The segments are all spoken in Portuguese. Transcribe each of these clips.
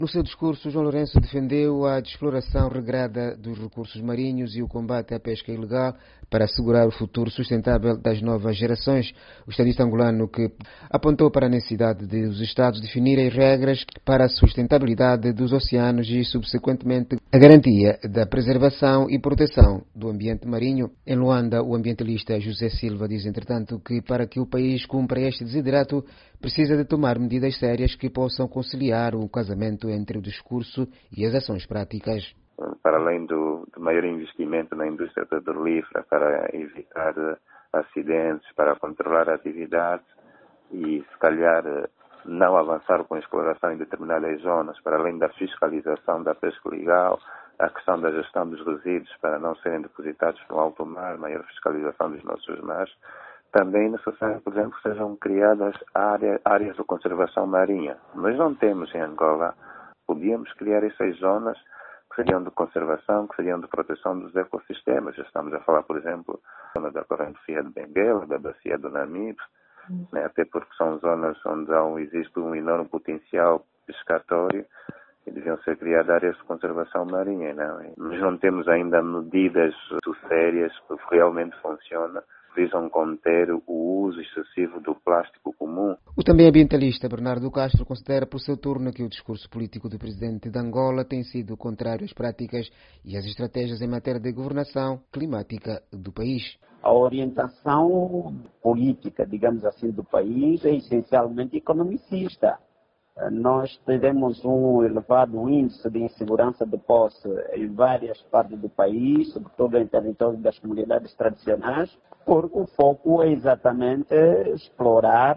No seu discurso, João Lourenço defendeu a exploração regrada dos recursos marinhos e o combate à pesca ilegal para assegurar o futuro sustentável das novas gerações. O estadista angolano que apontou para a necessidade de os Estados definirem regras para a sustentabilidade dos oceanos e, subsequentemente, a garantia da preservação e proteção do ambiente marinho. Em Luanda, o ambientalista José Silva diz, entretanto, que para que o país cumpra este desiderato, precisa de tomar medidas sérias que possam conciliar o casamento entre o discurso e as ações práticas. Para além do maior investimento na indústria petrolífera para evitar acidentes, para controlar a atividade e, se calhar, não avançar com a exploração em determinadas zonas, para além da fiscalização da pesca legal, a questão da gestão dos resíduos para não serem depositados no alto mar, maior fiscalização dos nossos mares, também é necessário, por exemplo, que sejam criadas áreas de conservação marinha. Nós não temos em Angola. Podíamos criar essas zonas que seriam de conservação, que seriam de proteção dos ecossistemas. Já estamos a falar, por exemplo, da zona da corrente fria de Benguela, da bacia do Namibe, né, até porque são zonas onde existe um enorme potencial pescatório e deviam ser criadas áreas de conservação marinha. Não? Nós não temos ainda medidas sérias que realmente funcionam, visam conter o uso excessivo do plástico comum. O também ambientalista Bernardo Castro considera por seu turno que o discurso político do presidente de Angola tem sido contrário às práticas e às estratégias em matéria de governação climática do país. A orientação política, digamos assim, do país é essencialmente economicista. Nós tivemos um elevado índice de insegurança de posse em várias partes do país, sobretudo em território das comunidades tradicionais, porque o foco é exatamente explorar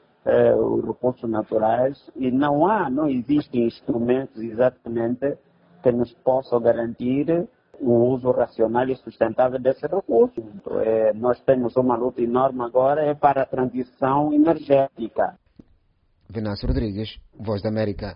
os recursos naturais e não existem instrumentos exatamente que nos possam garantir o uso racional e sustentável desses recursos. Nós temos uma luta enorme agora para a transição energética. Venâncio Rodrigues, Voz da América.